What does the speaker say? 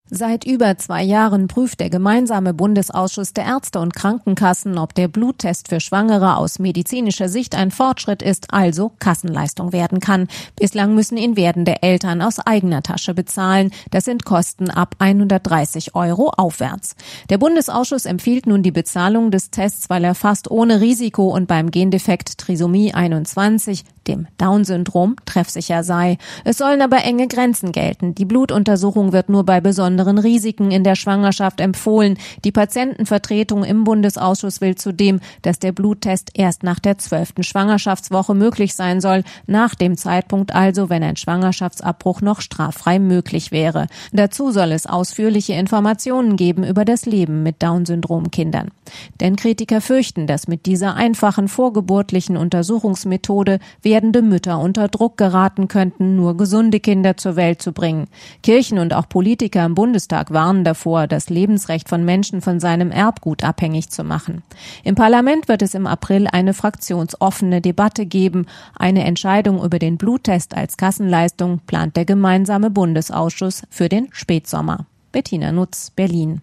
Seit über 2 Jahren prüft der gemeinsame Bundesausschuss der Ärzte und Krankenkassen, ob der Bluttest für Schwangere aus medizinischer Sicht ein Fortschritt ist, also Kassenleistung werden kann. Bislang müssen ihn werdende Eltern aus eigener Tasche bezahlen. Das sind Kosten ab 130 € aufwärts. Der Bundesausschuss empfiehlt nun die Bezahlung des Tests, weil er fast ohne Risiko und beim Gendefekt Trisomie 21, dem Down-Syndrom, treffsicher sei. Es sollen aber enge Grenzen gelten. Die Blutuntersuchung wird nur bei besonderen Risiken in der Schwangerschaft empfohlen. Die Patientenvertretung im Bundesausschuss will zudem, dass der Bluttest erst nach der 12. Schwangerschaftswoche möglich sein soll, nach dem Zeitpunkt also, wenn ein Schwangerschaftsabbruch noch straffrei möglich wäre. Dazu soll es ausführliche Informationen geben über das Leben mit Down-Syndrom-Kindern. Denn Kritiker fürchten, dass mit dieser einfachen vorgeburtlichen Untersuchungsmethode werdende Mütter unter Druck geraten könnten, nur gesunde Kinder zur Welt zu bringen. Kirchen und auch Politiker im Bundestag warnen davor, das Lebensrecht von Menschen von seinem Erbgut abhängig zu machen. Im Parlament wird es im April eine fraktionsoffene Debatte geben. Eine Entscheidung über den Bluttest als Kassenleistung plant der gemeinsame Bundesausschuss für den Spätsommer. Bettina Nutz, Berlin.